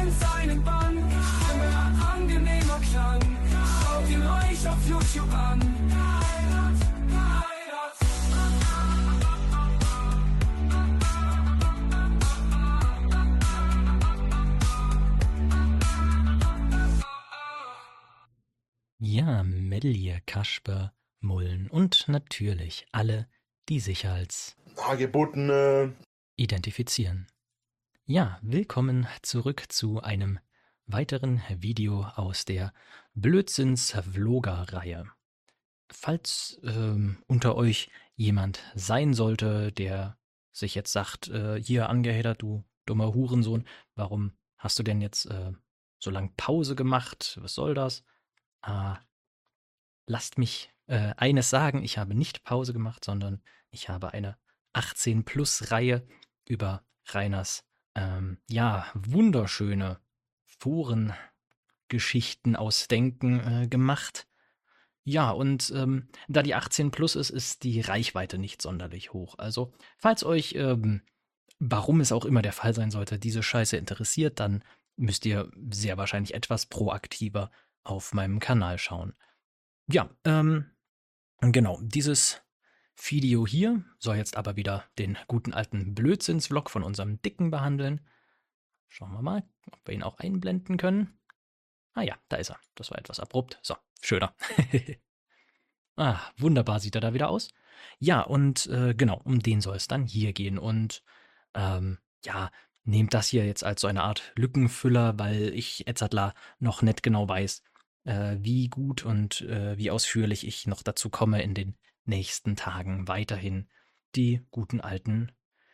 in seinem Bann. Stimme angenehmer Klang. Schaut ihn euch auf YouTube an. Ja, Mellier, Kasper, Mullen und natürlich alle, die sich als Hagebutten identifizieren. Ja, willkommen zurück zu einem weiteren Video aus der Blödsinns-Vlogger-Reihe. Falls unter euch jemand sein sollte, der sich jetzt sagt, hier angehedert, du dummer Hurensohn, warum hast du denn jetzt so lang Pause gemacht? Was soll das? Lasst mich eines sagen, ich habe nicht Pause gemacht, sondern ich habe eine 18-Plus-Reihe über Rainers wunderschöne Forengeschichten ausdenken gemacht. Ja, und da die 18 plus ist die Reichweite nicht sonderlich hoch. Also, falls euch, warum es auch immer der Fall sein sollte, diese Scheiße interessiert, dann müsst ihr sehr wahrscheinlich etwas proaktiver auf meinem Kanal schauen. Ja, genau, dieses Video hier soll jetzt aber wieder den guten alten Blödsinns-Vlog von unserem Dicken behandeln. Schauen wir mal, ob wir ihn auch einblenden können. Ah ja, da ist er. Das war etwas abrupt. So, schöner. Wunderbar sieht er da wieder aus. Ja, und genau, um den soll es dann hier gehen. Und nehmt das hier jetzt als so eine Art Lückenfüller, weil ich Edzardler noch nicht genau weiß, wie gut und wie ausführlich ich noch dazu komme, in den nächsten Tagen weiterhin die guten alten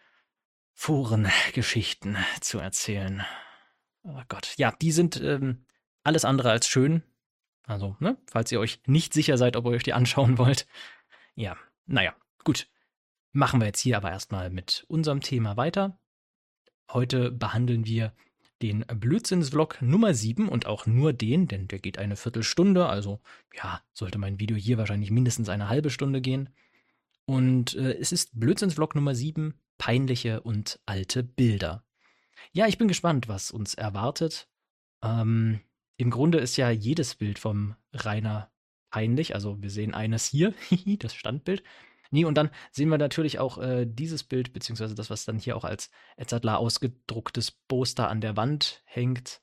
Forengeschichten zu erzählen. Oh Gott, ja, die sind alles andere als schön. Also, ne, falls ihr euch nicht sicher seid, ob ihr euch die anschauen wollt. Ja, naja, gut. Machen wir jetzt hier aber erstmal mit unserem Thema weiter. Heute behandeln wir den Blödsinns-Vlog Nummer 7 und auch nur den, denn der geht eine Viertelstunde, also ja, sollte mein Video hier wahrscheinlich mindestens eine halbe Stunde gehen. Und es ist Blödsinns-Vlog Nummer 7, peinliche und alte Bilder. Ja, ich bin gespannt, was uns erwartet. Im Grunde ist ja jedes Bild vom Rainer peinlich, also wir sehen eines hier, das Standbild. Nee, und dann sehen wir natürlich auch dieses Bild, beziehungsweise das, was dann hier auch als Edzardler ausgedrucktes Poster an der Wand hängt.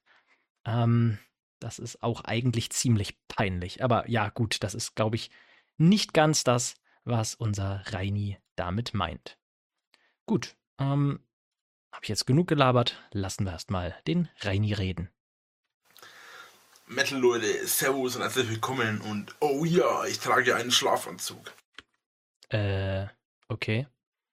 Das ist auch eigentlich ziemlich peinlich. Aber ja, gut, das ist, glaube ich, nicht ganz das, was unser Reini damit meint. Gut, habe ich jetzt genug gelabert, lassen wir erstmal den Reini reden. Metal-Leute, Servus und herzlich willkommen und oh ja, ich trage einen Schlafanzug. Okay.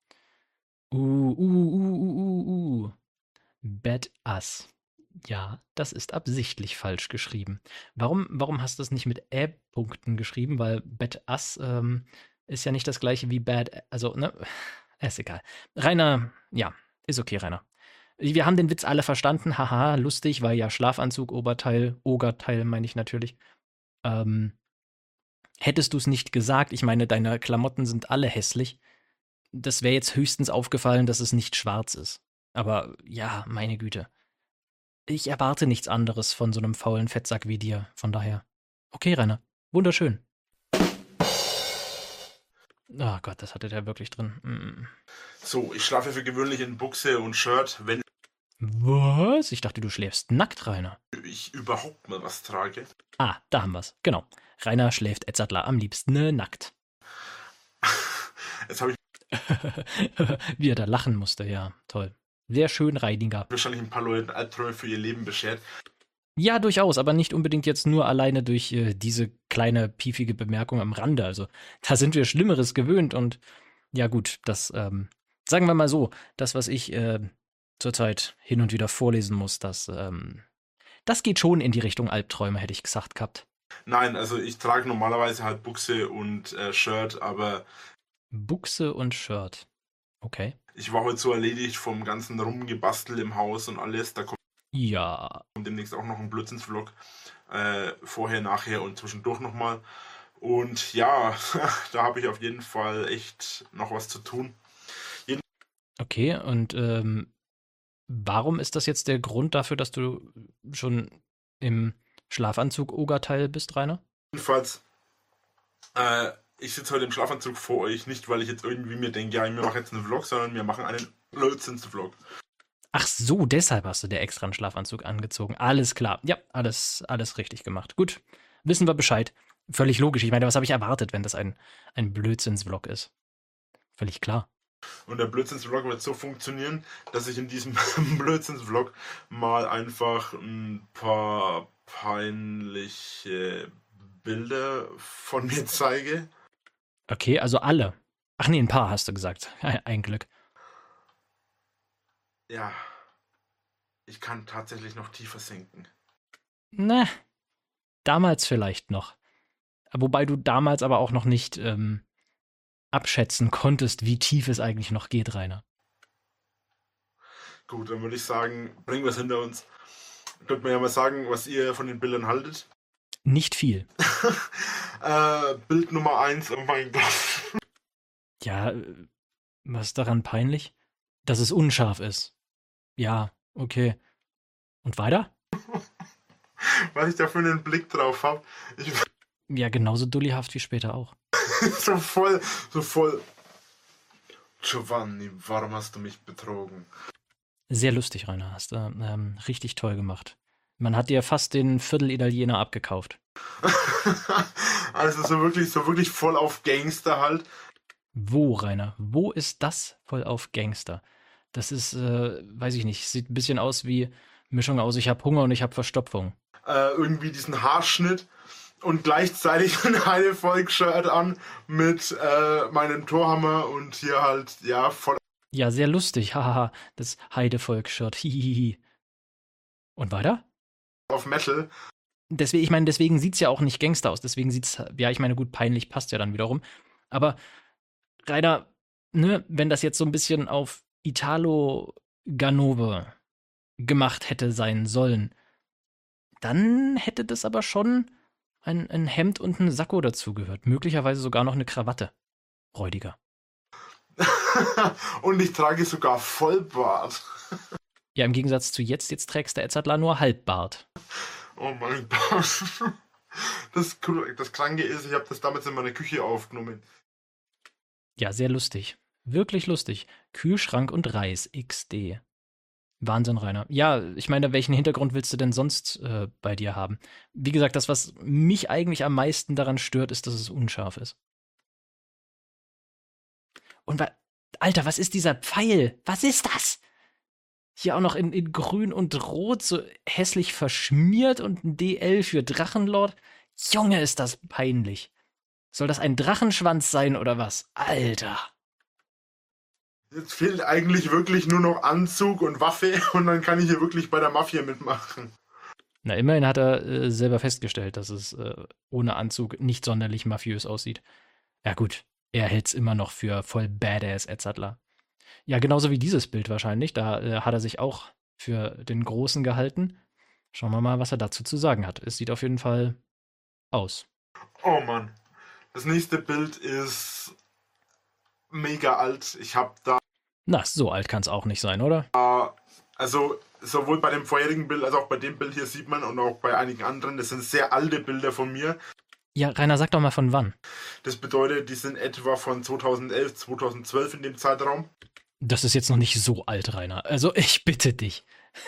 Badass. Ja, das ist absichtlich falsch geschrieben. Warum hast du es nicht mit Punkten geschrieben? Weil Badass ist ja nicht das gleiche wie Bad, also, ne? Ist egal. Rainer, ja, ist okay, Rainer. Wir haben den Witz alle verstanden. Haha, lustig, weil ja Schlafanzug, Oberteil meine ich natürlich. Hättest du es nicht gesagt, ich meine, deine Klamotten sind alle hässlich. Das wäre jetzt höchstens aufgefallen, dass es nicht schwarz ist. Aber ja, meine Güte. Ich erwarte nichts anderes von so einem faulen Fettsack wie dir. Von daher. Okay, Rainer. Wunderschön. Oh Gott, das hatte der wirklich drin. So, ich schlafe für gewöhnlich in Buchse und Shirt, wenn Was? Ich dachte, du schläfst nackt, Rainer. ich überhaupt mal was trage. Da haben wir's. Genau. Rainer schläft Edzardler am liebsten nackt. Jetzt habe ich Wie er da lachen musste, ja. Toll. Sehr schön, Reidinger. wahrscheinlich ein paar Leuten Albträume für ihr Leben beschert. Ja, durchaus, aber nicht unbedingt jetzt nur alleine durch diese kleine piefige Bemerkung am Rande. Also da sind wir Schlimmeres gewöhnt und ja gut, das, sagen wir mal so, das, was ich zurzeit hin und wieder vorlesen muss, das geht schon in die Richtung Albträume, hätte ich gesagt gehabt. Nein, also ich trage normalerweise halt Buchse und Shirt, aber Buchse und Shirt. Okay. ich war heute so erledigt vom ganzen Rumgebastel im Haus und alles. Da kommt Ja. demnächst auch noch ein Blödsinns-Vlog. Vorher, nachher und zwischendurch nochmal. Und ja, da habe ich auf jeden Fall echt noch was zu tun. Okay, und warum ist das jetzt der Grund dafür, dass du schon im Schlafanzug-Ogerteil bist, Rainer? Jedenfalls, ich sitze heute im Schlafanzug vor euch, nicht weil ich jetzt irgendwie mir denke, ja, wir machen jetzt einen Vlog, sondern wir machen einen Blödsinns-Vlog. Ach so, deshalb hast du dir extra einen Schlafanzug angezogen. Alles klar. Ja, alles richtig gemacht. Gut, wissen wir Bescheid. Völlig logisch. Ich meine, was habe ich erwartet, wenn das ein Blödsinns-Vlog ist? Völlig klar. Und der Blödsinns-Vlog wird so funktionieren, dass ich in diesem Blödsinns-Vlog mal einfach ein paar peinliche Bilder von mir zeige. Okay, also alle. Ach nee, ein paar hast du gesagt. Ein Glück. Ja, ich kann tatsächlich noch tiefer sinken. Na, damals vielleicht noch. Wobei du damals aber auch noch nicht abschätzen konntest, wie tief es eigentlich noch geht, Rainer. Gut, dann würde ich sagen, bringen wir es hinter uns. Könnt mir ja mal sagen, was ihr von den Bildern haltet. Nicht viel. Bild Nummer 1, oh mein Gott. Ja, was ist daran peinlich? Dass es unscharf ist. Ja, okay. Und weiter? Was ich da für einen Blick drauf habe. Ja, genauso dullyhaft wie später auch. so voll. Giovanni, warum hast du mich betrogen? Sehr lustig, Rainer. Hast du richtig toll gemacht. Man hat dir fast den Viertel-Italiener abgekauft. Also so wirklich voll auf Gangster halt. Wo, Rainer? Wo ist das voll auf Gangster? Das ist, weiß ich nicht, sieht ein bisschen aus wie Mischung aus, ich habe Hunger und ich habe Verstopfung. Irgendwie diesen Haarschnitt und gleichzeitig ein Heidevolk-Shirt an mit meinem Torhammer und hier halt, ja, voll. Ja, sehr lustig, hahaha, das Heidevolk-Shirt, hihihi. Und weiter? Auf Metal. Deswegen sieht's ja auch nicht Gangster aus, deswegen sieht's, ja, ich meine, gut, peinlich passt ja dann wiederum. Aber, Rainer, ne, wenn das jetzt so ein bisschen auf Italo Ganove gemacht hätte sein sollen, dann hätte das aber schon ein Hemd und ein Sakko dazugehört. Möglicherweise sogar noch eine Krawatte. Räudiger. Und ich trage sogar Vollbart. Ja, im Gegensatz zu jetzt trägst der Edzardler nur Halbbart. Oh mein Gott. Das Kranke ist, ich habe das damals in meiner Küche aufgenommen. Ja, sehr lustig. Wirklich lustig. Kühlschrank und Reis XD. Wahnsinn, Rainer. Ja, ich meine, welchen Hintergrund willst du denn sonst bei dir haben? Wie gesagt, das, was mich eigentlich am meisten daran stört, ist, dass es unscharf ist. Und Alter, was ist dieser Pfeil? Was ist das? Hier auch noch in grün und rot so hässlich verschmiert und ein DL für Drachenlord. Junge, ist das peinlich. Soll das ein Drachenschwanz sein oder was? Alter. Jetzt fehlt eigentlich wirklich nur noch Anzug und Waffe und dann kann ich hier wirklich bei der Mafia mitmachen. Na, immerhin hat er selber festgestellt, dass es ohne Anzug nicht sonderlich mafiös aussieht. Ja gut, er hält's immer noch für voll badass Edzardler. Ja, genauso wie dieses Bild wahrscheinlich. Da hat er sich auch für den Großen gehalten. Schauen wir mal, was er dazu zu sagen hat. Es sieht auf jeden Fall aus. Oh Mann. Das nächste Bild ist mega alt. Ich habe da, Na, so alt kann's auch nicht sein, oder? also sowohl bei dem vorherigen Bild als auch bei dem Bild hier sieht man und auch bei einigen anderen, das sind sehr alte Bilder von mir. Ja, Rainer, sag doch mal von wann. Das bedeutet, die sind etwa von 2011, 2012 in dem Zeitraum. Das ist jetzt noch nicht so alt, Rainer. Also, ich bitte dich.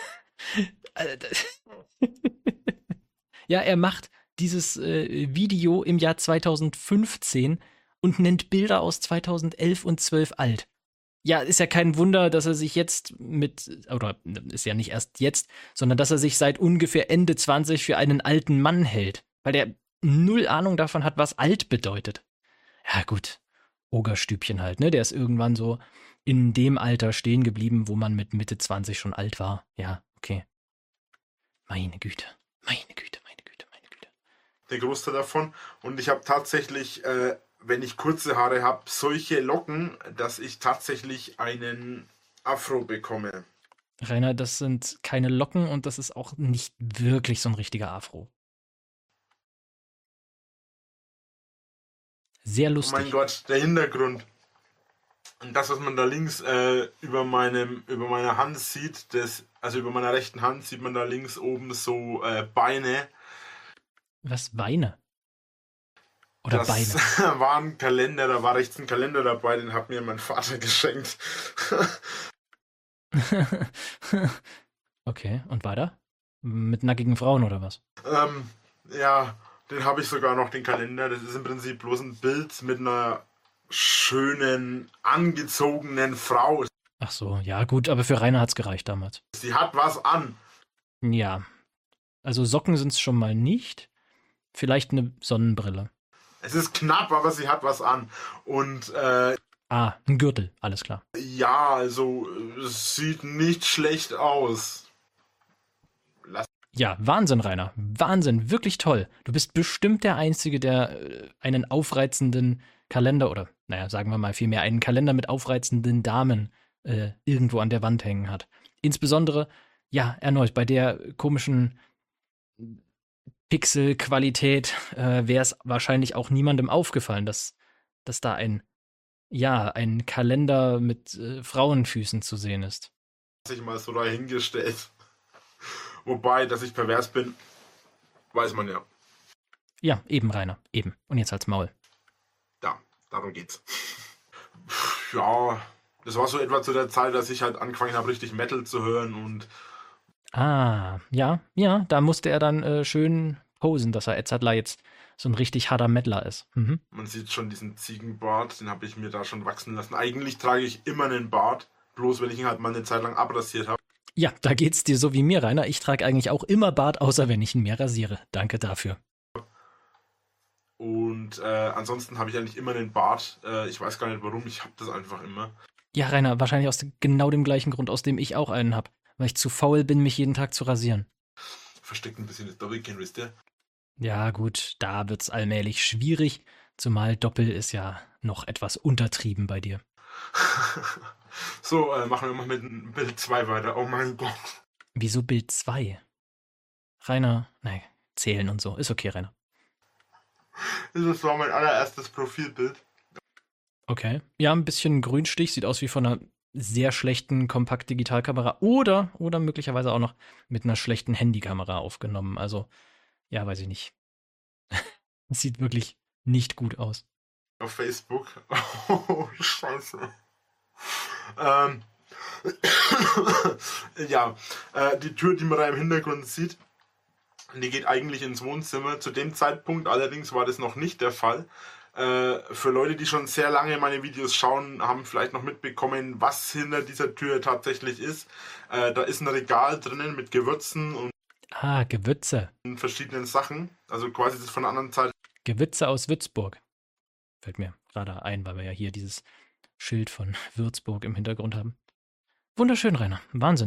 Ja, er macht dieses Video im Jahr 2015 und nennt Bilder aus 2011 und 12 alt. Ja, ist ja kein Wunder, dass er sich jetzt oder ist ja nicht erst jetzt, sondern dass er sich seit ungefähr Ende 20 für einen alten Mann hält. Weil der null Ahnung davon hat, was alt bedeutet. Ja, gut. Ogerstübchen halt, ne? Der ist irgendwann so in dem Alter stehen geblieben, wo man mit Mitte 20 schon alt war. Ja, okay. Meine Güte. Der Großteil davon. Und ich habe tatsächlich, wenn ich kurze Haare habe, solche Locken, dass ich tatsächlich einen Afro bekomme. Rainer, das sind keine Locken und das ist auch nicht wirklich so ein richtiger Afro. Sehr Oh lustig. mein Gott, der Hintergrund. Und das, was man da links über meiner Hand sieht, also über meiner rechten Hand sieht man da links oben so Beine. Was, Weine? Oder Das Beine? war ein Kalender, da war rechts ein Kalender dabei, den hat mir mein Vater geschenkt. Okay, und weiter? Mit nackigen Frauen oder was? Ja, den habe ich sogar noch, den Kalender. Das ist im Prinzip bloß ein Bild mit einer schönen, angezogenen Frau. Ach so, ja gut, aber für Rainer hat's gereicht damals. Sie hat was an. Ja, also Socken sind's schon mal nicht. Vielleicht eine Sonnenbrille. Es ist knapp, aber sie hat was an. Und Ah, ein Gürtel, alles klar. ja, also es sieht nicht schlecht aus. Ja, Wahnsinn, Rainer. Wahnsinn, wirklich toll. Du bist bestimmt der Einzige, der einen aufreizenden Kalender oder, naja, sagen wir mal vielmehr einen Kalender mit aufreizenden Damen irgendwo an der Wand hängen hat. Insbesondere, ja, erneut, bei der komischen Pixelqualität wäre es wahrscheinlich auch niemandem aufgefallen, dass da ein Kalender mit Frauenfüßen zu sehen ist. Sich mal so dahingestellt. Wobei, dass ich pervers bin, weiß man ja. Ja, eben, Rainer, eben. Und jetzt halt's Maul. Ja, darum geht's. Ja, das war so etwa zu der Zeit, dass ich halt angefangen habe, richtig Metal zu hören und Ah, ja, da musste er dann schön posen, dass er Edzardler jetzt so ein richtig harter Mettler ist. Mhm. man sieht schon diesen Ziegenbart, den habe ich mir da schon wachsen lassen. Eigentlich trage ich immer einen Bart, bloß wenn ich ihn halt mal eine Zeit lang abrasiert habe. Ja, da geht's dir so wie mir, Rainer. Ich trage eigentlich auch immer Bart, außer wenn ich ihn mir rasiere. Danke dafür. Und ansonsten habe ich eigentlich immer einen Bart. Ich weiß gar nicht warum, ich habe das einfach immer. Ja, Rainer, wahrscheinlich aus genau dem gleichen Grund, aus dem ich auch einen habe. Weil ich zu faul bin, mich jeden Tag zu rasieren. Versteckt ein bisschen das Doppelkinn, wisst ihr? Ja, gut, da wird's allmählich schwierig. Zumal Doppel ist ja noch etwas untertrieben bei dir. So, machen wir mal mit Bild 2 weiter. Oh mein Gott. Wieso Bild 2? Rainer, nein, zählen und so. Ist okay, Rainer. Das war mein allererstes Profilbild. Okay. Ja, ein bisschen Grünstich, sieht aus wie von einer sehr schlechten Kompakt-Digitalkamera oder möglicherweise auch noch mit einer schlechten Handykamera aufgenommen. Also, ja, weiß ich nicht. Sieht wirklich nicht gut aus. Auf Facebook. Oh, scheiße. Ja, die Tür, die man da im Hintergrund sieht, die geht eigentlich ins Wohnzimmer. Zu dem Zeitpunkt allerdings war das noch nicht der Fall. Für Leute, die schon sehr lange meine Videos schauen, haben vielleicht noch mitbekommen, was hinter dieser Tür tatsächlich ist. Da ist ein Regal drinnen mit Gewürzen und Ah, Gewürze. verschiedenen Sachen. Also quasi das von der anderen Seite Gewürze aus Würzburg. Fällt mir gerade ein, weil wir ja hier dieses Schild von Würzburg im Hintergrund haben. Wunderschön, Rainer. Wahnsinn.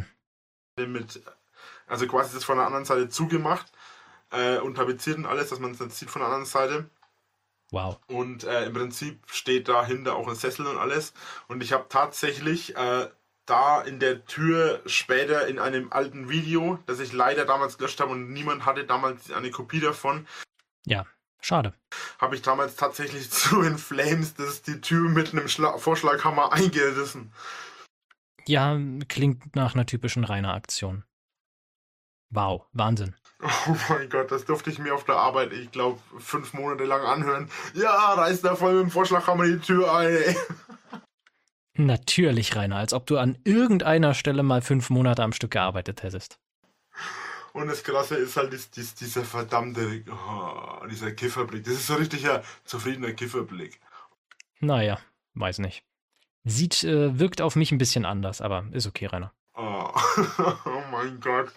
also quasi das von der anderen Seite zugemacht und tapeziert und alles, dass man es dann sieht von der anderen Seite. Wow. Und im Prinzip steht dahinter auch ein Sessel und alles. Und ich habe tatsächlich da in der Tür später in einem alten Video, das ich leider damals gelöscht habe und niemand hatte damals eine Kopie davon, Ja, schade. habe ich damals tatsächlich zu In Flames die Tür mit einem Vorschlaghammer eingerissen. Ja, klingt nach einer typischen Rainer-Aktion. Wow, Wahnsinn. Oh mein Gott, das durfte ich mir auf der Arbeit, ich glaube, 5 Monate lang anhören. Ja, reiß da voll mit dem Vorschlaghammer die Tür ein, ey. Natürlich, Rainer, als ob du an irgendeiner Stelle mal 5 Monate am Stück gearbeitet hättest. Und das Krasse ist halt dieser verdammte, dieser Kifferblick. Das ist so ein richtiger zufriedener Kifferblick. Naja, weiß nicht. Wirkt auf mich ein bisschen anders, aber ist okay, Rainer. Oh, oh mein Gott.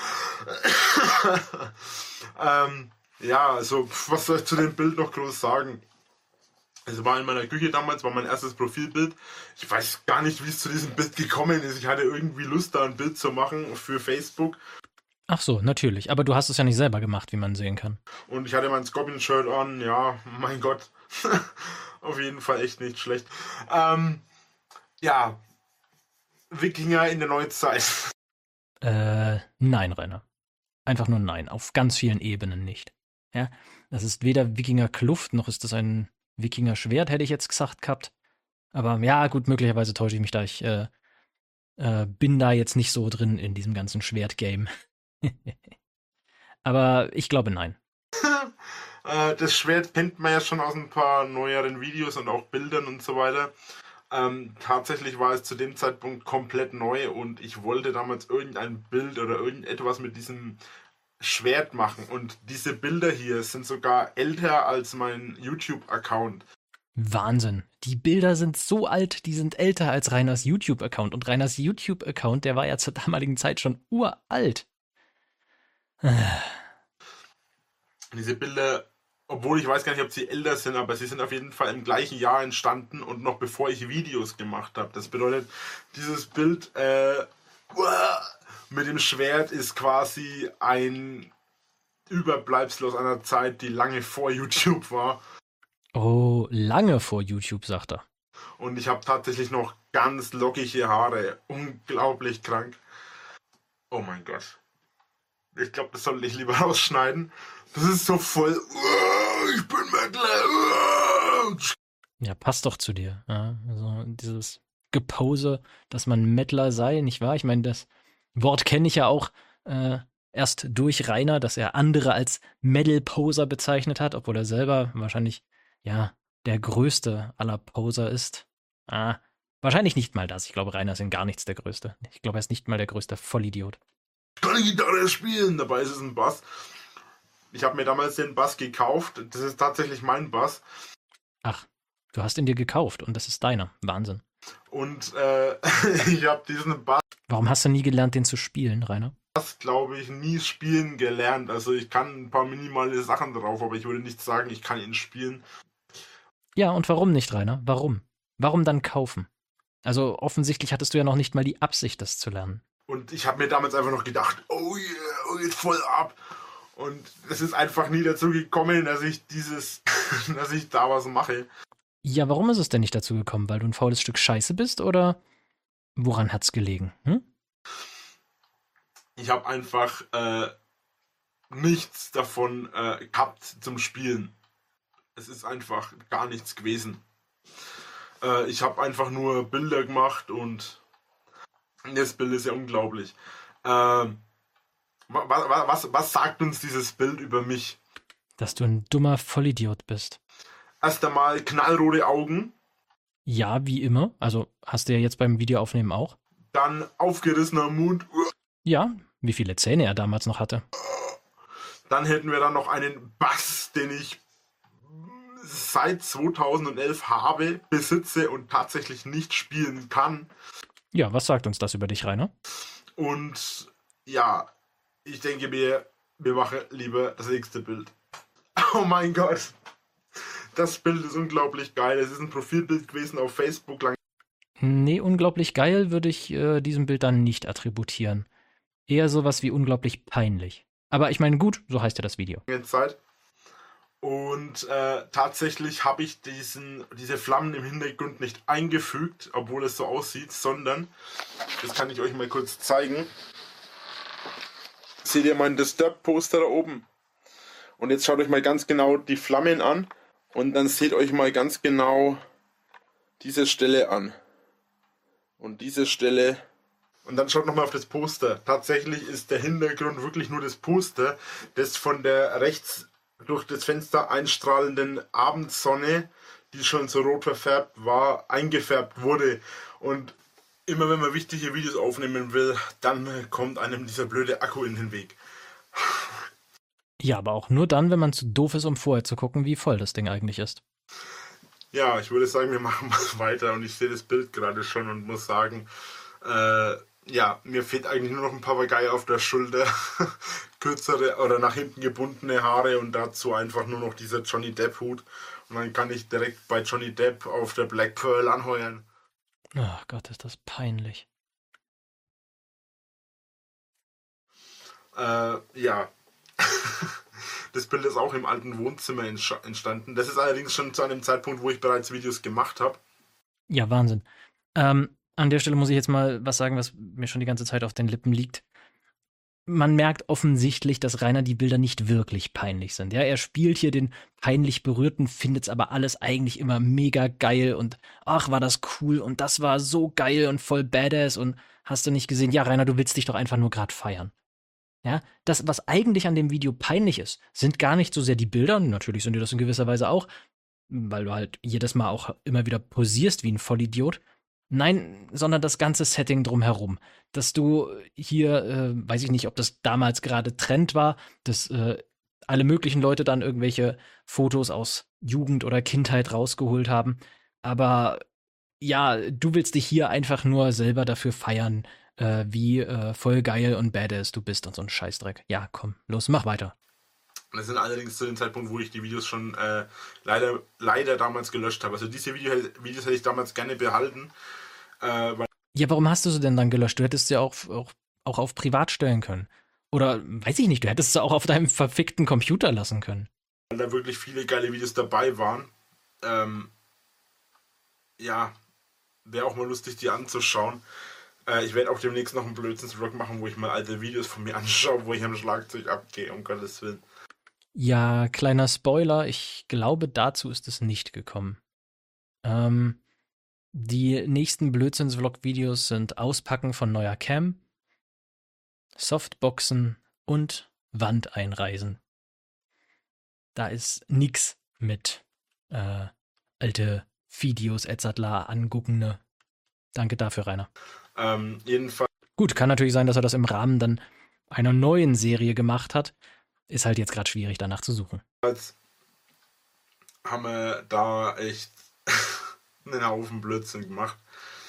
Ja, also, was soll ich zu dem Bild noch groß sagen? Es war in meiner Küche damals, war mein erstes Profilbild. Ich weiß gar nicht, wie es zu diesem Bild gekommen ist. Ich hatte irgendwie Lust, da ein Bild zu machen für Facebook. Ach so, natürlich. Aber du hast es ja nicht selber gemacht, wie man sehen kann. Und ich hatte mein Scorpion-Shirt an. Ja, mein Gott. Auf jeden Fall echt nicht schlecht. Ja, Wikinger in der Neuzeit. Nein, Rainer. Einfach nur nein. Auf ganz vielen Ebenen nicht. Ja, das ist weder Wikinger-Kluft, noch ist das ein Wikinger-Schwert, hätte ich jetzt gesagt gehabt. Aber ja, gut, möglicherweise täusche ich mich da. Ich bin da jetzt nicht so drin in diesem ganzen Schwert-Game. Aber ich glaube nein. Das Schwert kennt man ja schon aus ein paar neueren Videos und auch Bildern und so weiter. Tatsächlich war es zu dem Zeitpunkt komplett neu und ich wollte damals irgendein Bild oder irgendetwas mit diesem Schwert machen. Und diese Bilder hier sind sogar älter als mein YouTube-Account. Wahnsinn. Die Bilder sind so alt, die sind älter als Rainers YouTube-Account. Und Rainers YouTube-Account, der war ja zur damaligen Zeit schon uralt. Diese Bilder, obwohl ich weiß gar nicht, ob sie älter sind, aber sie sind auf jeden Fall im gleichen Jahr entstanden und noch bevor ich Videos gemacht habe. Das bedeutet, dieses Bild mit dem Schwert ist quasi ein Überbleibsel aus einer Zeit, die lange vor YouTube war. Oh, lange vor YouTube, sagt er. Und ich habe tatsächlich noch ganz lockige Haare. Unglaublich krank. Oh mein Gott. Ich glaube, das sollte ich lieber rausschneiden. Das ist so voll. Ich bin Mettler. Ja, passt doch zu dir. Ja, also dieses Gepose, dass man Mettler sei, nicht wahr? Ich meine, das Wort kenne ich ja auch erst durch Rainer, dass er andere als Metal-Poser bezeichnet hat, obwohl er selber wahrscheinlich, ja, der größte aller Poser ist. Wahrscheinlich nicht mal das. Ich glaube, Rainer ist in gar nichts der Größte. Ich glaube, er ist nicht mal der größte Vollidiot. Ich kann die Gitarre spielen, dabei ist es ein Bass. Ich habe mir damals den Bass gekauft. Das ist tatsächlich mein Bass. Ach, du hast ihn dir gekauft und das ist deiner. Wahnsinn. Und ich habe diesen Bass, Warum hast du nie gelernt, den zu spielen, Rainer? glaube ich, nie spielen gelernt. Also ich kann ein paar minimale Sachen drauf, aber ich würde nicht sagen, ich kann ihn spielen. Ja, und warum nicht, Rainer? Warum? Warum dann kaufen? Also offensichtlich hattest du ja noch nicht mal die Absicht, das zu lernen. Und ich habe mir damals einfach noch gedacht, oh yeah, geht voll ab. Und es ist einfach nie dazu gekommen, dass ich dass ich da was mache. Ja, warum ist es denn nicht dazu gekommen? Weil du ein faules Stück Scheiße bist oder woran hat's gelegen? Hm? Ich habe einfach nichts davon gehabt zum Spielen. Es ist einfach gar nichts gewesen. Ich habe einfach nur Bilder gemacht und das Bild ist ja unglaublich. Was sagt uns dieses Bild über mich? Dass du ein dummer Vollidiot bist. Erst einmal knallrote Augen, Ja, wie immer. Also hast du ja jetzt beim Videoaufnehmen auch. dann aufgerissener Mund, Ja, wie viele Zähne er damals noch hatte. dann hätten wir dann noch einen Bass, den ich seit 2011 habe, besitze und tatsächlich nicht spielen kann. Ja, was sagt uns das über dich, Rainer? Und ja, ich denke mir, wir machen lieber das nächste Bild. Oh mein Gott. Das Bild ist unglaublich geil. Es ist ein Profilbild gewesen auf Facebook Nee, unglaublich geil würde ich diesem Bild dann nicht attributieren. Eher sowas wie unglaublich peinlich. Aber ich meine, gut, so heißt ja das Video. lange Zeit. Und tatsächlich habe ich diese Flammen im Hintergrund nicht eingefügt, obwohl es so aussieht, sondern, das kann ich euch mal kurz zeigen. Seht ihr mein Disturbed-Poster da oben? Und jetzt schaut euch mal ganz genau die Flammen an und dann seht euch mal ganz genau diese Stelle an. Und diese Stelle. Und dann schaut nochmal auf das Poster. Tatsächlich ist der Hintergrund wirklich nur das Poster, das von der rechts durch das Fenster einstrahlenden Abendsonne, die schon so rot verfärbt war, eingefärbt wurde. Und immer wenn man wichtige Videos aufnehmen will, dann kommt einem dieser blöde Akku in den Weg. Ja, aber auch nur dann, wenn man zu doof ist, um vorher zu gucken, wie voll das Ding eigentlich ist. Ja, ich würde sagen, wir machen mal weiter und ich sehe das Bild gerade schon und muss sagen, ja, mir fehlt eigentlich nur noch ein Papagei auf der Schulter, kürzere oder nach hinten gebundene Haare und dazu einfach nur noch dieser Johnny Depp Hut und dann kann ich direkt bei Johnny Depp auf der Black Pearl anheuern. Ach Gott, ist das peinlich. Ja. Das Bild ist auch im alten Wohnzimmer entstanden. Das ist allerdings schon zu einem Zeitpunkt, wo ich bereits Videos gemacht habe. Ja, Wahnsinn. An der Stelle muss ich jetzt mal was sagen, was mir schon die ganze Zeit auf den Lippen liegt. man merkt offensichtlich, dass Rainer die Bilder nicht wirklich peinlich sind. Ja, er spielt hier den peinlich Berührten, findet es aber alles eigentlich immer mega geil und ach, war das cool und das war so geil und voll badass und hast du nicht gesehen, ja, Rainer, du willst dich doch einfach nur gerade feiern. Ja, das, was eigentlich an dem Video peinlich ist, sind gar nicht so sehr die Bilder, natürlich sind die das in gewisser Weise auch, weil du halt jedes Mal auch immer wieder posierst wie ein Vollidiot. Nein, sondern das ganze Setting drumherum. Dass du hier, weiß ich nicht, ob das damals gerade Trend war, dass alle möglichen Leute dann irgendwelche Fotos aus Jugend oder Kindheit rausgeholt haben. Aber ja, du willst dich hier einfach nur selber dafür feiern, wie voll geil und badass du bist und so ein Scheißdreck. Ja, komm, los, mach weiter. Das sind allerdings zu dem Zeitpunkt, wo ich die Videos schon leider damals gelöscht habe. Also diese Videos hätte ich damals gerne behalten. Ja, warum hast du sie denn dann gelöscht? Du hättest sie ja auch auf privat stellen können. Oder, weiß ich nicht, du hättest sie auch auf deinem verfickten Computer lassen können. Weil da wirklich viele geile Videos dabei waren. Ja, wäre auch mal lustig, die anzuschauen. Ich werde auch demnächst noch einen Blödsinns-Vlog machen, wo ich mal alte Videos von mir anschaue, wo ich am Schlagzeug abgehe, um Gottes Willen. Ja, kleiner Spoiler, ich glaube, dazu ist es nicht gekommen. Die nächsten Blödsinns-Vlog-Videos sind Auspacken von neuer Cam, Softboxen und Wandeinreisen. Da ist nix mit alte Videos etc. anguckende. Danke dafür, Rainer. Jedenfalls. Gut, kann natürlich sein, dass er das im Rahmen dann einer neuen Serie gemacht hat. Ist halt jetzt gerade schwierig, danach zu suchen. Haben wir da echt einen Haufen Blödsinn gemacht.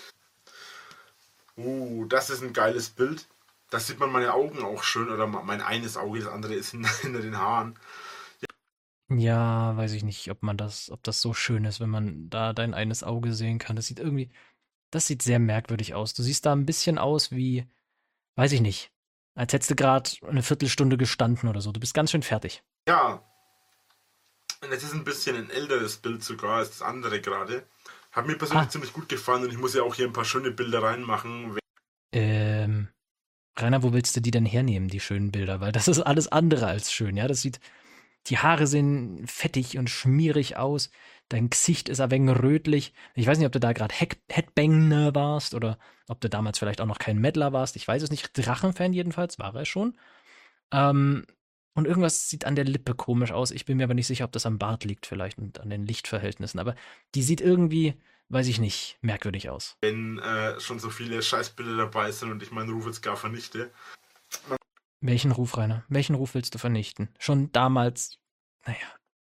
Das ist ein geiles Bild. Da sieht man meine Augen auch schön, oder mein eines Auge, das andere ist hinter den Haaren. Ja, weiß ich nicht, ob das so schön ist, wenn man da dein eines Auge sehen kann. Das sieht sehr merkwürdig aus. Du siehst da ein bisschen aus wie, weiß ich nicht, als hättest du gerade eine Viertelstunde gestanden oder so. Du bist ganz schön fertig. Ja. Und es ist ein bisschen ein älteres Bild sogar als das andere gerade. Hat mir persönlich ziemlich gut gefallen und ich muss ja auch hier ein paar schöne Bilder reinmachen. Rainer, wo willst du die denn hernehmen, die schönen Bilder? Weil das ist alles andere als schön, ja? Die Haare sehen fettig und schmierig aus. Dein Gesicht ist ein wenig rötlich. Ich weiß nicht, ob du da gerade Headbanger warst oder ob du damals vielleicht auch noch kein Meddler warst. Ich weiß es nicht. Drachenfan jedenfalls war er schon. Und irgendwas sieht an der Lippe komisch aus. Ich bin mir aber nicht sicher, ob das am Bart liegt vielleicht und an den Lichtverhältnissen. Aber die sieht irgendwie, weiß ich nicht, merkwürdig aus. Wenn schon so viele Scheißbilder dabei sind und ich meinen Ruf jetzt gar vernichte. Welchen Ruf, Rainer? Welchen Ruf willst du vernichten? Schon damals, naja.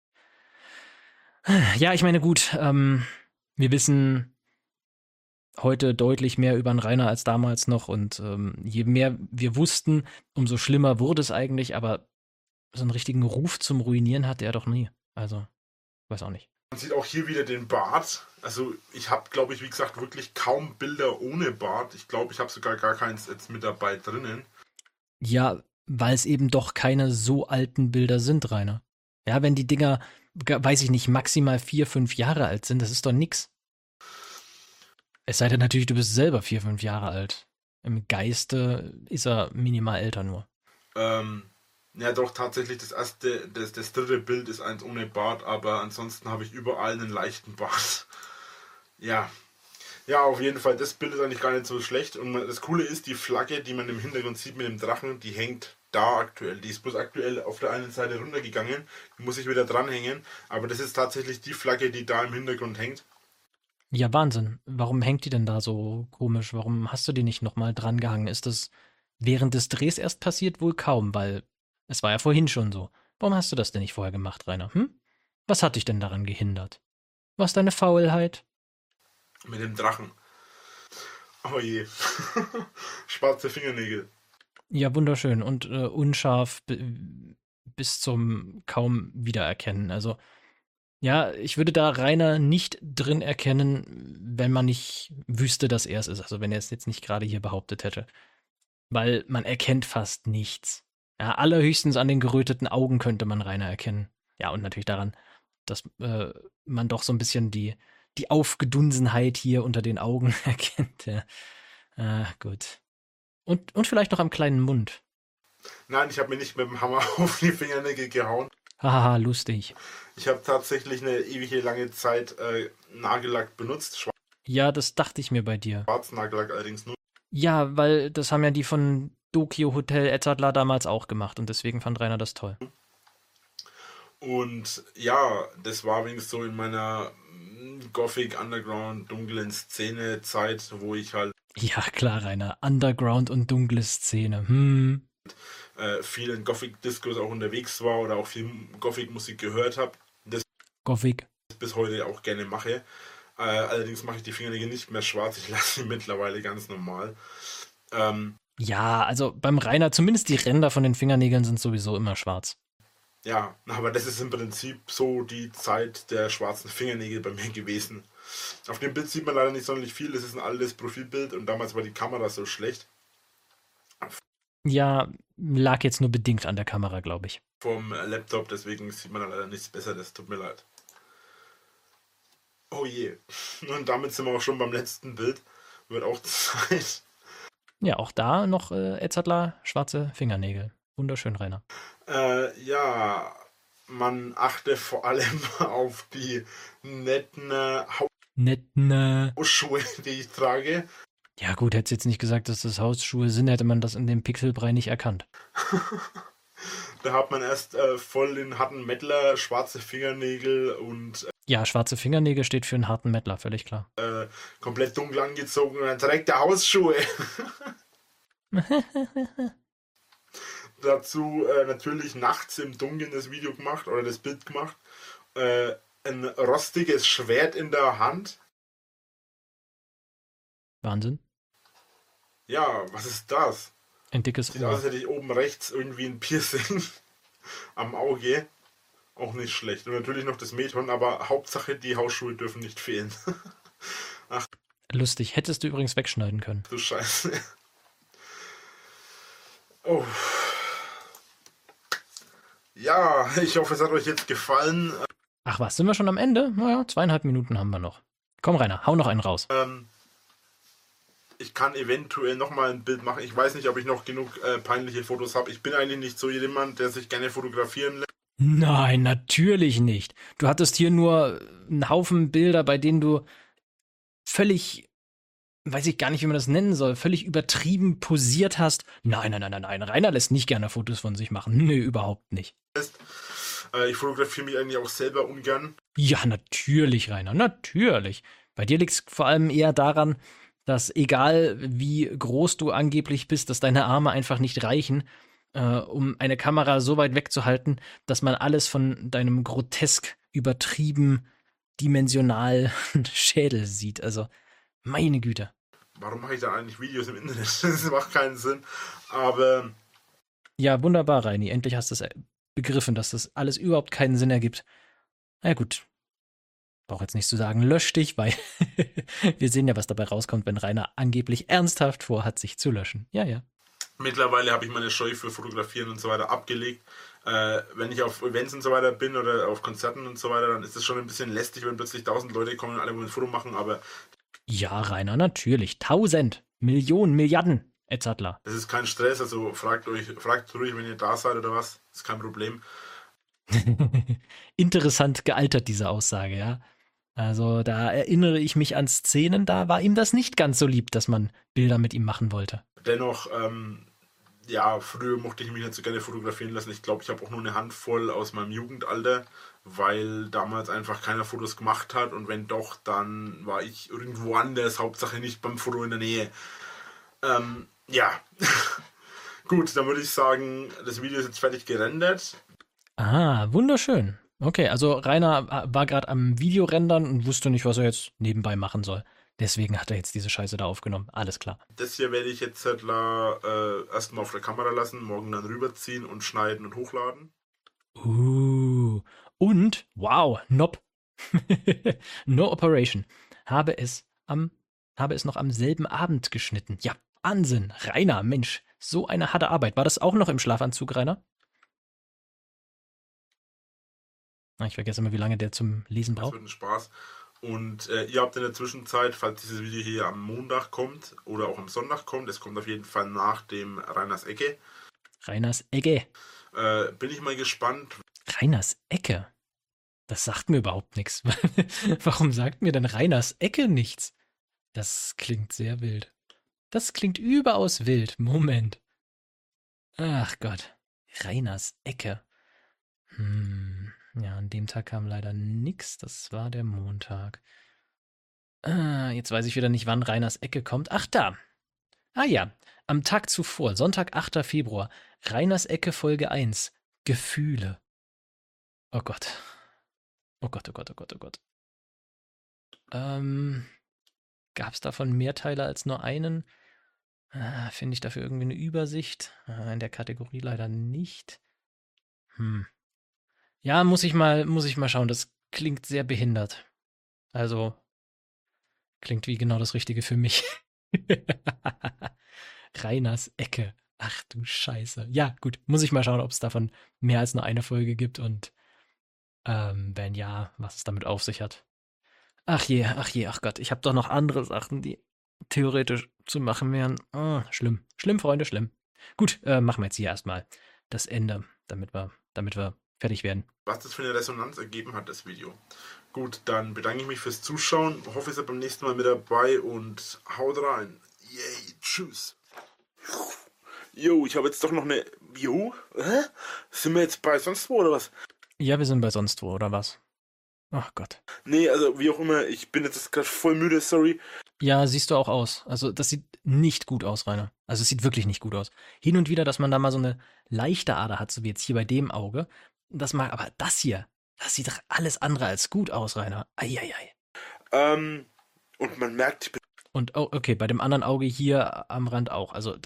Ja, ich meine, gut, wir wissen heute deutlich mehr über den Rainer als damals noch und je mehr wir wussten, umso schlimmer wurde es eigentlich, aber so einen richtigen Ruf zum Ruinieren hatte er doch nie. Also, weiß auch nicht. Man sieht auch hier wieder den Bart. Also ich habe, glaube ich, wie gesagt, wirklich kaum Bilder ohne Bart. Ich glaube, ich habe sogar gar keins jetzt mit dabei drinnen. Ja, weil es eben doch keine so alten Bilder sind, Rainer. Ja, wenn die Dinger, weiß ich nicht, maximal 4, 5 Jahre alt sind, das ist doch nix. Es sei denn natürlich, du bist selber 4, 5 Jahre alt. Im Geiste ist er minimal älter nur. Ja, doch, tatsächlich, das dritte Bild ist eins ohne Bart, aber ansonsten habe ich überall einen leichten Bart. Ja. Ja, auf jeden Fall, das Bild ist eigentlich gar nicht so schlecht. Und das Coole ist, die Flagge, die man im Hintergrund sieht mit dem Drachen, die hängt da aktuell. Die ist bloß aktuell auf der einen Seite runtergegangen. Die muss ich wieder dranhängen. Aber das ist tatsächlich die Flagge, die da im Hintergrund hängt. Ja, Wahnsinn. Warum hängt die denn da so komisch? Warum hast du die nicht nochmal dran gehangen? Ist das während des Drehs erst passiert? Wohl kaum, weil es war ja vorhin schon so. Warum hast du das denn nicht vorher gemacht, Rainer? Was hat dich denn daran gehindert? Was deine Faulheit? Mit dem Drachen. Oh je. Schwarze Fingernägel. Ja, wunderschön und unscharf bis zum kaum wiedererkennen. Also, ja, ich würde da Rainer nicht drin erkennen, wenn man nicht wüsste, dass er es ist. Also, wenn er es jetzt nicht gerade hier behauptet hätte. Weil man erkennt fast nichts. Ja, allerhöchstens an den geröteten Augen könnte man Rainer erkennen. Ja, und natürlich daran, dass man doch so ein bisschen die Aufgedunsenheit hier unter den Augen erkennt. Ja. Gut. Und vielleicht noch am kleinen Mund. Nein, ich habe mir nicht mit dem Hammer auf die Fingernägel gehauen. Haha, lustig. Ich habe tatsächlich eine ewige lange Zeit Nagellack benutzt. Ja, das dachte ich mir bei dir. Schwarzen Nagellack allerdings nur. Ja, weil das haben ja die von Tokyo Hotel Edzardler damals auch gemacht und deswegen fand Rainer das toll. Und ja, das war wenigstens so in meiner Gothic Underground dunklen Szene Zeit, wo ich halt Ja, klar, Rainer. Underground und dunkle Szene. viel in Gothic Discos auch unterwegs war oder auch viel Gothic Musik gehört habe. Das Gothic. bis heute auch gerne mache. Allerdings mache ich die Fingernägel nicht mehr schwarz, ich lasse sie mittlerweile ganz normal. Ja, also beim Rainer, zumindest die Ränder von den Fingernägeln sind sowieso immer schwarz. Ja, aber das ist im Prinzip so die Zeit der schwarzen Fingernägel bei mir gewesen. Auf dem Bild sieht man leider nicht sonderlich viel, es ist ein altes Profilbild und damals war die Kamera so schlecht. Ja, lag jetzt nur bedingt an der Kamera, glaube ich. Vom Laptop, deswegen sieht man leider nichts Besseres, tut mir leid. Oh je. Und damit sind wir auch schon beim letzten Bild. Wird auch Zeit. Ja, auch da noch Edzardler schwarze Fingernägel. Wunderschön, Rainer. Ja, man achte vor allem auf die netten Hausschuhe, die ich trage. Ja gut, hättest jetzt nicht gesagt, dass das Hausschuhe sind, hätte man das in dem Pixelbrei nicht erkannt. Da hat man erst voll den harten Mettler, schwarze Fingernägel und Ja, schwarze Fingernägel steht für einen harten Mettler, völlig klar. komplett dunkel angezogen und dann trägt er Hausschuhe. Dazu natürlich nachts im Dunkeln das Video gemacht oder das Bild gemacht. Ein rostiges Schwert in der Hand. Wahnsinn. Ja, was ist das? Ein dickes Sieht aus, als Ohr. hätte ich oben rechts irgendwie ein Piercing am Auge. Auch nicht schlecht. Und natürlich noch das Methon, aber Hauptsache die Hausschuhe dürfen nicht fehlen. Lustig. Hättest du übrigens wegschneiden können. Du Scheiße. Oh. Ja, ich hoffe, es hat euch jetzt gefallen. Ach was, sind wir schon am Ende? Naja, 2,5 Minuten haben wir noch. Komm, Rainer, hau noch einen raus. Ich kann eventuell nochmal ein Bild machen. Ich weiß nicht, ob ich noch genug peinliche Fotos habe. Ich bin eigentlich nicht so jemand, der sich gerne fotografieren lässt. Nein, natürlich nicht. Du hattest hier nur einen Haufen Bilder, bei denen du völlig, weiß ich gar nicht, wie man das nennen soll, völlig übertrieben posiert hast. Nein. Rainer lässt nicht gerne Fotos von sich machen. Nö, überhaupt nicht. Ich fotografiere mich eigentlich auch selber ungern. Ja, natürlich, Rainer, natürlich. Bei dir liegt es vor allem eher daran, dass egal wie groß du angeblich bist, dass deine Arme einfach nicht reichen, um eine Kamera so weit wegzuhalten, dass man alles von deinem grotesk übertrieben dimensionalen Schädel sieht. Also, meine Güte. Warum mache ich da eigentlich Videos im Internet? Das macht keinen Sinn. Aber Ja, wunderbar, Reini. Endlich hast du es begriffen, dass das alles überhaupt keinen Sinn ergibt. Na gut. Brauch jetzt nicht zu sagen, lösch dich, weil wir sehen ja, was dabei rauskommt, wenn Rainer angeblich ernsthaft vorhat, sich zu löschen. Ja. mittlerweile habe ich meine Scheu für Fotografieren und so weiter abgelegt. Wenn ich auf Events und so weiter bin oder auf Konzerten und so weiter, dann ist es schon ein bisschen lästig, wenn plötzlich 1000 Leute kommen und alle wollen ein Foto machen, aber Ja, Rainer, natürlich. 1000, Millionen, Milliarden, Edzardler. das ist kein Stress, also fragt ruhig, wenn ihr da seid oder was, ist kein Problem. Interessant gealtert, diese Aussage, ja. Also da erinnere ich mich an Szenen, da war ihm das nicht ganz so lieb, dass man Bilder mit ihm machen wollte. Dennoch, ja, früher mochte ich mich nicht so gerne fotografieren lassen. Ich glaube, ich habe auch nur eine Handvoll aus meinem Jugendalter, weil damals einfach keiner Fotos gemacht hat und wenn doch, dann war ich irgendwo anders, Hauptsache nicht beim Foto in der Nähe. Ja, gut, dann würde ich sagen, das Video ist jetzt fertig gerendert. Ah, wunderschön. Okay, also Rainer war gerade am Videorendern und wusste nicht, was er jetzt nebenbei machen soll. Deswegen hat er jetzt diese Scheiße da aufgenommen. Alles klar. Das hier werde ich jetzt erstmal auf der Kamera lassen, morgen dann rüberziehen und schneiden und hochladen. Und, wow, Nope. No Operation. Habe es noch am selben Abend geschnitten. Ja, Wahnsinn. Rainer, Mensch, so eine harte Arbeit. War das auch noch im Schlafanzug, Rainer? Ich vergesse immer, wie lange der zum Lesen Das braucht. wird ein Spaß. Und ihr habt in der Zwischenzeit, falls dieses Video hier am Montag kommt oder auch am Sonntag kommt, es kommt auf jeden Fall nach dem Reiners Ecke. Reiners Ecke. Bin ich mal gespannt. Reiners Ecke? Das sagt mir überhaupt nichts. Warum sagt mir denn Reiners Ecke nichts? Das klingt sehr wild. Das klingt überaus wild. Moment. Ach Gott. Reiners Ecke. Ja, an dem Tag kam leider nix. Das war der Montag. Jetzt weiß ich wieder nicht, wann Reiners Ecke kommt. Ach, da. Ah ja, am Tag zuvor, Sonntag, 8. Februar. Reiners Ecke Folge 1. Gefühle. Oh Gott. Oh Gott, oh Gott, oh Gott, oh Gott. Gab es davon mehr Teile als nur einen? Finde ich dafür irgendwie eine Übersicht? In der Kategorie leider nicht. Ja, muss ich mal schauen. Das klingt sehr behindert. Also, klingt wie genau das Richtige für mich. Reiners Ecke. Ach du Scheiße. Ja, gut. Muss ich mal schauen, ob es davon mehr als nur eine Folge gibt und wenn ja, was es damit auf sich hat. Ach je, ach Gott. Ich habe doch noch andere Sachen, die theoretisch zu machen wären. Schlimm. Schlimm, Freunde, schlimm. Gut, machen wir jetzt hier erstmal das Ende, damit wir fertig werden. Was das für eine Resonanz ergeben hat, das Video. Gut, dann bedanke ich mich fürs Zuschauen. Hoffe, ihr seid beim nächsten Mal mit dabei und haut rein. Yay, tschüss. Jo, ich habe jetzt doch noch eine... Jo? Sind wir jetzt bei sonst wo oder was? Ja, wir sind bei sonst wo, oder was? Ach Gott. Nee, also wie auch immer, ich bin jetzt gerade voll müde, sorry. Ja, siehst du auch aus. Also das sieht nicht gut aus, Rainer. Also es sieht wirklich nicht gut aus. Hin und wieder, dass man da mal so eine leichte Ader hat, so wie jetzt hier bei dem Auge. Aber das hier, das sieht doch alles andere als gut aus, Rainer. Eieiei. Und man merkt... Und, oh, okay, bei dem anderen Auge hier am Rand auch. Also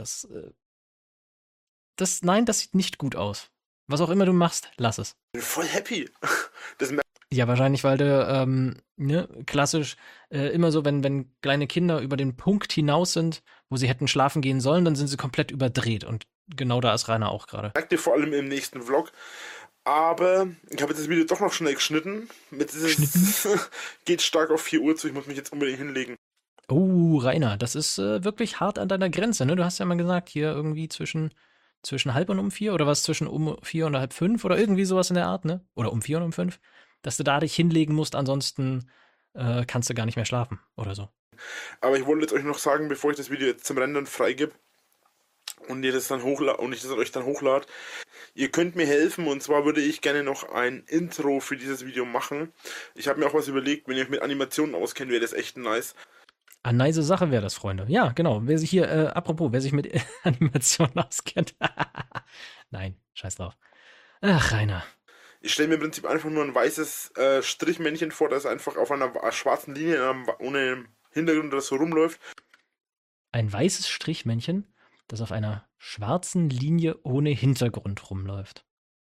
nein, das sieht nicht gut aus. Was auch immer du machst, lass es. Ich bin voll happy. Ja, wahrscheinlich, weil du, klassisch immer so, wenn kleine Kinder über den Punkt hinaus sind, wo sie hätten schlafen gehen sollen, dann sind sie komplett überdreht. Und genau da ist Rainer auch gerade. Merkt ihr vor allem im nächsten Vlog. Aber ich habe jetzt das Video doch noch schnell geschnitten. Geht stark auf 4 Uhr zu, ich muss mich jetzt unbedingt hinlegen. Oh, Rainer, das ist wirklich hart an deiner Grenze, ne? Du hast ja mal gesagt, hier irgendwie zwischen 3:30 und 4 oder was, zwischen 4 und 4:30 oder irgendwie sowas in der Art, ne? Oder 4 und 5, dass du da dich hinlegen musst, ansonsten kannst du gar nicht mehr schlafen oder so. Aber ich wollte jetzt euch noch sagen, bevor ich das Video jetzt zum Rendern freigebe und ihr das dann ich das euch dann hochlade, ihr könnt mir helfen, und zwar würde ich gerne noch ein Intro für dieses Video machen. Ich habe mir auch was überlegt, wenn ihr euch mit Animationen auskennt, wäre das echt nice. Eine nice Sache wäre das, Freunde. Ja, genau. Wer sich hier, apropos, wer sich mit Animationen auskennt. Nein, scheiß drauf. Ach, Rainer. Ich stelle mir im Prinzip einfach nur ein weißes Strichmännchen vor, das einfach auf einer schwarzen Linie ohne Hintergrund das so rumläuft. Ein weißes Strichmännchen, das auf einer schwarzen Linie ohne Hintergrund rumläuft.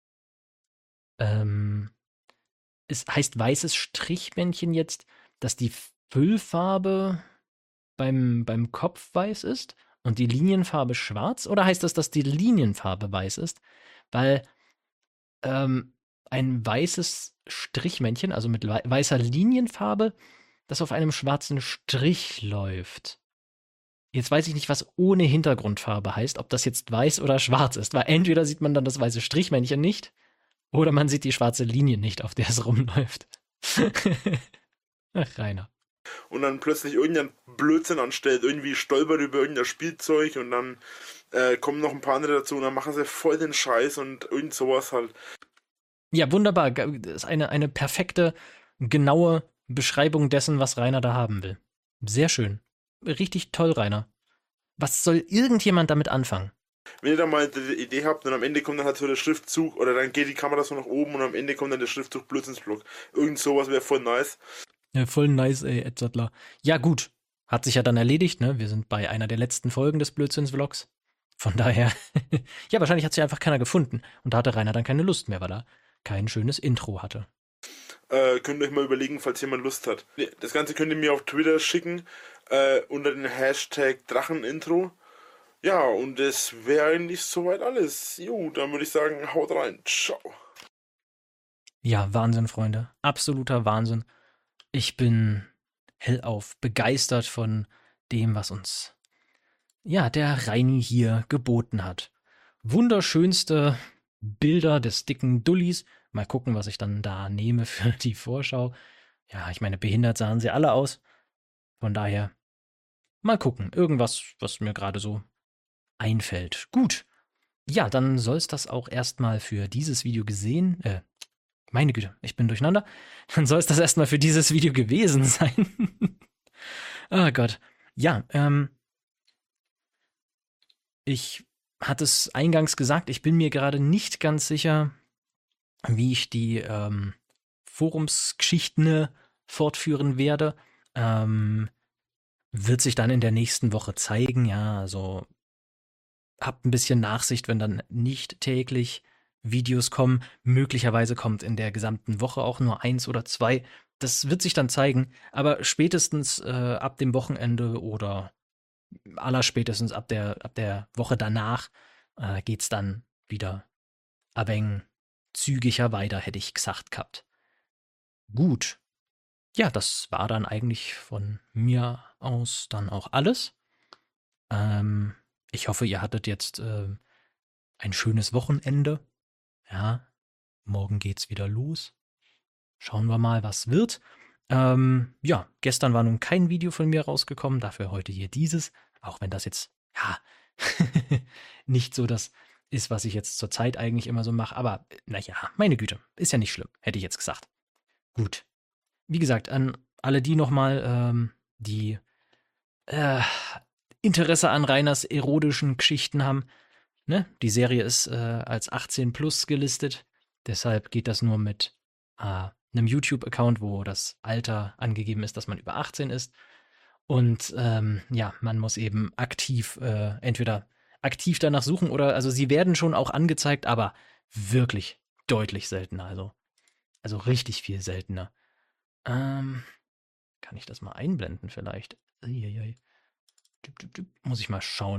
Es heißt weißes Strichmännchen jetzt, dass die Füllfarbe beim Kopf weiß ist und die Linienfarbe schwarz? Oder heißt das, dass die Linienfarbe weiß ist? Weil ein weißes Strichmännchen, also mit weißer Linienfarbe, das auf einem schwarzen Strich läuft. Jetzt weiß ich nicht, was ohne Hintergrundfarbe heißt, ob das jetzt weiß oder schwarz ist, weil entweder sieht man dann das weiße Strichmännchen nicht oder man sieht die schwarze Linie nicht, auf der es rumläuft. Ach, Rainer. Und dann plötzlich irgendein Blödsinn anstellt, irgendwie stolpert über irgendein Spielzeug und dann kommen noch ein paar andere dazu und dann machen sie voll den Scheiß und irgend sowas halt. Ja, wunderbar. Das ist eine perfekte, genaue Beschreibung dessen, was Rainer da haben will. Sehr schön. Richtig toll, Rainer. Was soll irgendjemand damit anfangen? Wenn ihr da mal eine Idee habt und am Ende kommt dann halt so der Schriftzug oder dann geht die Kamera so nach oben und am Ende kommt dann der Schriftzug Blödsinnsblock. Irgend sowas wäre voll nice. Ja, voll nice, ey, Ed Sattler. Ja, gut. Hat sich ja dann erledigt, ne? Wir sind bei einer der letzten Folgen des Blödsinns-Vlogs. Von daher, ja, wahrscheinlich hat sich einfach keiner gefunden. Und da hatte Rainer dann keine Lust mehr, weil er kein schönes Intro hatte. Könnt ihr euch mal überlegen, falls jemand Lust hat. Das Ganze könnt ihr mir auf Twitter schicken, unter den Hashtag Drachenintro. Ja, und das wäre eigentlich soweit alles. Jo, dann würde ich sagen, haut rein. Ciao. Ja, Wahnsinn, Freunde. Absoluter Wahnsinn. Ich bin hellauf begeistert von dem, was uns, ja, der Reini hier geboten hat. wunderschönste Bilder des dicken Dullis. Mal gucken, was ich dann da nehme für die Vorschau. Ja, ich meine, behindert sahen sie alle aus. Von daher, mal gucken. Irgendwas, was mir gerade so einfällt. Gut. Ja, dann soll es das auch erstmal für dieses Video meine Güte, ich bin durcheinander. Dann soll es das erstmal für dieses Video gewesen sein. Oh Gott. Ja, ich hatte es eingangs gesagt, ich bin mir gerade nicht ganz sicher, wie ich die Forumsgeschichten fortführen werde. Wird sich dann in der nächsten Woche zeigen. Ja, also habt ein bisschen Nachsicht, wenn dann nicht täglich Videos kommen. Möglicherweise kommt in der gesamten Woche auch nur 1 oder 2. Das wird sich dann zeigen. Aber spätestens ab dem Wochenende oder allerspätestens ab der Woche danach geht's dann wieder ein wenig zügiger weiter, hätte ich gesagt gehabt. Gut. Ja, das war dann eigentlich von mir aus dann auch alles. Ich hoffe, ihr hattet jetzt ein schönes Wochenende. Ja, morgen geht's wieder los. Schauen wir mal, was wird. Ja, gestern war nun kein Video von mir rausgekommen, dafür heute hier dieses. Auch wenn das jetzt, ja, nicht so das ist, was ich jetzt zur Zeit eigentlich immer so mache. Aber naja, meine Güte, ist ja nicht schlimm, hätte ich jetzt gesagt. Gut. Wie gesagt, an alle die nochmal, die Interesse an Rainers erotischen Geschichten haben. Ne? Die Serie ist als 18 plus gelistet. Deshalb geht das nur mit einem YouTube-Account, wo das Alter angegeben ist, dass man über 18 ist. Und ja, man muss eben aktiv, entweder aktiv danach suchen oder, also sie werden schon auch angezeigt, aber wirklich deutlich seltener. Also richtig viel seltener. Kann ich das mal einblenden vielleicht? Uiuiui. Muss ich mal schauen.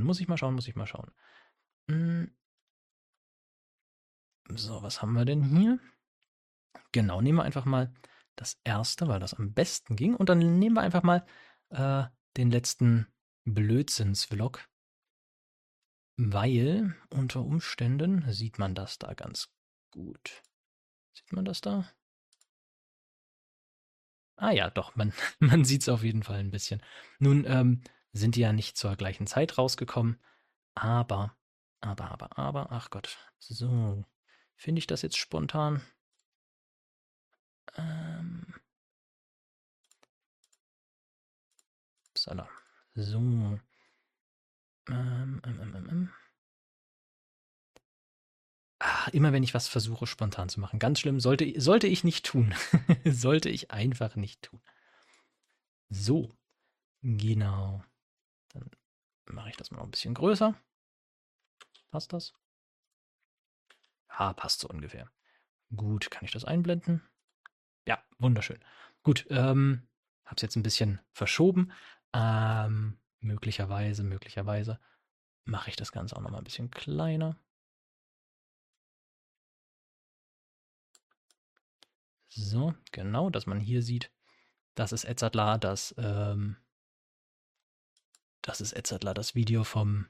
So, was haben wir denn hier? Genau, nehmen wir einfach mal das erste, weil das am besten ging. Und dann nehmen wir einfach mal den letzten Blödsinns-Vlog. Weil unter Umständen sieht man das da ganz gut. Sieht man das da? Ah ja, doch, man sieht es auf jeden Fall ein bisschen. Nun sind die ja nicht zur gleichen Zeit rausgekommen, aber, ach Gott, so, finde ich das jetzt spontan? Upsala, so, immer wenn ich was versuche spontan zu machen, ganz schlimm, sollte ich nicht tun, sollte ich einfach nicht tun. So, genau. Dann mache ich das mal noch ein bisschen größer. Passt das? Passt so ungefähr. Gut, kann ich das einblenden? Ja, wunderschön. Gut, hab's jetzt ein bisschen verschoben. Möglicherweise mache ich das Ganze auch noch mal ein bisschen kleiner. So, genau, dass man hier sieht, das ist Edzardlar, das ist Edzardlar, das Video vom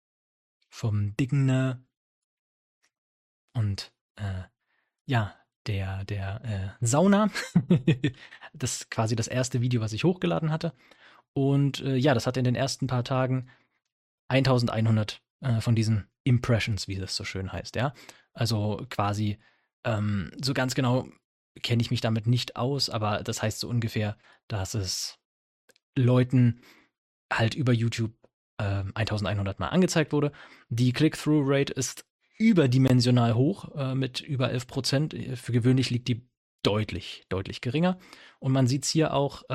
Dicken und ja, der Sauna. Das ist quasi das erste Video, was ich hochgeladen hatte. Und ja, das hatte in den ersten paar Tagen 1100 von diesen Impressions, wie das so schön heißt, ja. Also quasi so ganz genau kenne ich mich damit nicht aus, aber das heißt so ungefähr, dass es Leuten halt über YouTube 1100 Mal angezeigt wurde. Die Click-Through-Rate ist überdimensional hoch, mit über 11%. Für gewöhnlich liegt die deutlich geringer. Und man sieht es hier auch,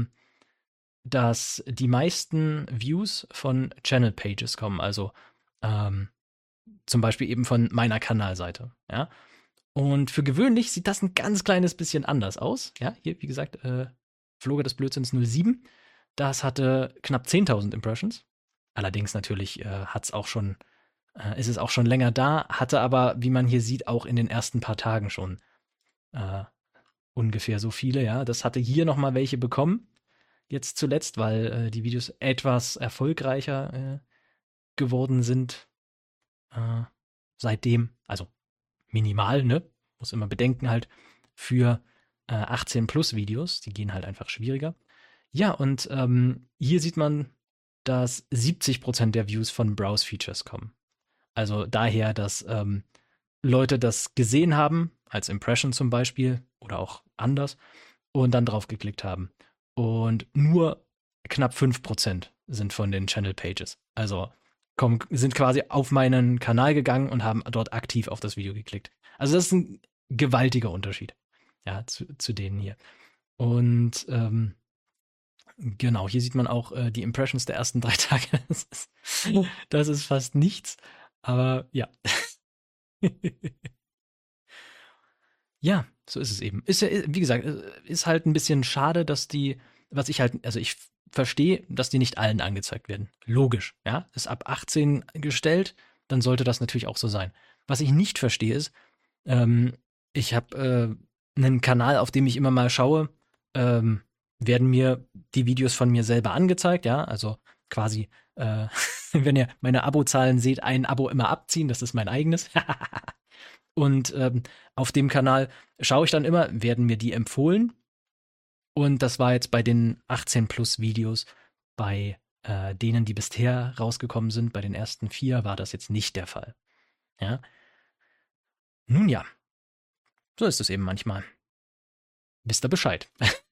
dass die meisten Views von Channel-Pages kommen, also zum Beispiel eben von meiner Kanalseite. Ja? Und für gewöhnlich sieht das ein ganz kleines bisschen anders aus. Ja, hier, wie gesagt, Floge des Blödsinns 07. Das hatte knapp 10.000 Impressions. Allerdings natürlich ist es auch schon länger da, hatte aber, wie man hier sieht, auch in den ersten paar Tagen schon ungefähr so viele. Ja, das hatte hier noch mal welche bekommen. Jetzt zuletzt, weil die Videos etwas erfolgreicher geworden sind. seitdem, also minimal, ne? Muss immer bedenken halt, für 18 plus Videos, die gehen halt einfach schwieriger. Ja, und hier sieht man, dass 70% der Views von Browse-Features kommen. Also daher, dass Leute das gesehen haben, als Impression zum Beispiel oder auch anders, und dann drauf geklickt haben. Und nur knapp 5% sind von den Channel Pages. Also sind quasi auf meinen Kanal gegangen und haben dort aktiv auf das Video geklickt. Also das ist ein gewaltiger Unterschied, ja, zu denen hier. Und genau, hier sieht man auch die Impressions der ersten 3 Tage. Das ist fast nichts, aber ja. Ja, so ist es eben. Ist ja, wie gesagt, ist halt ein bisschen schade, dass also ich verstehe, dass die nicht allen angezeigt werden. Logisch, ja. Ist ab 18 gestellt, dann sollte das natürlich auch so sein. Was ich nicht verstehe ist, ich habe einen Kanal, auf dem ich immer mal schaue, werden mir die Videos von mir selber angezeigt, ja, also quasi, wenn ihr meine Abozahlen seht, ein Abo immer abziehen, das ist mein eigenes. Und auf dem Kanal schaue ich dann immer, werden mir die empfohlen. Und das war jetzt bei den 18 plus Videos, bei denen, die bisher rausgekommen sind, bei den ersten 4 war das jetzt nicht der Fall. Ja. Nun ja, so ist es eben manchmal. Wisst ihr Bescheid.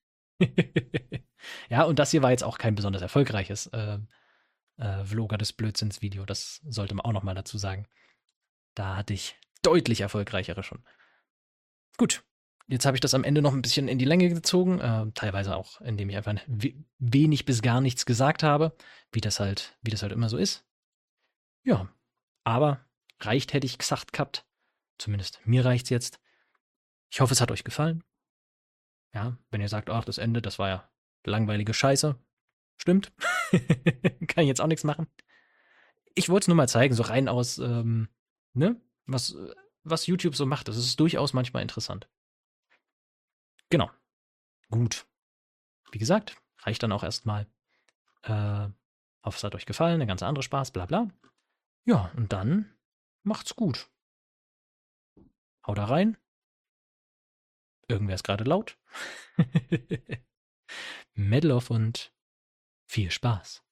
Ja, und das hier war jetzt auch kein besonders erfolgreiches Vlogger des Blödsinns Video. Das sollte man auch noch mal dazu sagen. Da hatte ich deutlich erfolgreichere schon. Gut, jetzt habe ich das am Ende noch ein bisschen in die Länge gezogen, teilweise auch, indem ich einfach wenig bis gar nichts gesagt habe, wie das halt immer so ist. Ja, aber reicht, hätte ich gesagt gehabt. Zumindest mir reicht's jetzt. Ich hoffe, es hat euch gefallen. Ja, wenn ihr sagt, ach, das Ende, das war ja langweilige Scheiße. Stimmt. Kann ich jetzt auch nichts machen. Ich wollte es nur mal zeigen, so rein aus, ne? Was YouTube so macht. Das ist durchaus manchmal interessant. Genau. Gut. Wie gesagt, reicht dann auch erstmal. Hoffe, es hat euch gefallen. Eine ganz andere Spaß, bla bla. Ja, und dann macht's gut. Haut da rein. Irgendwer ist gerade laut. Medloff und viel Spaß.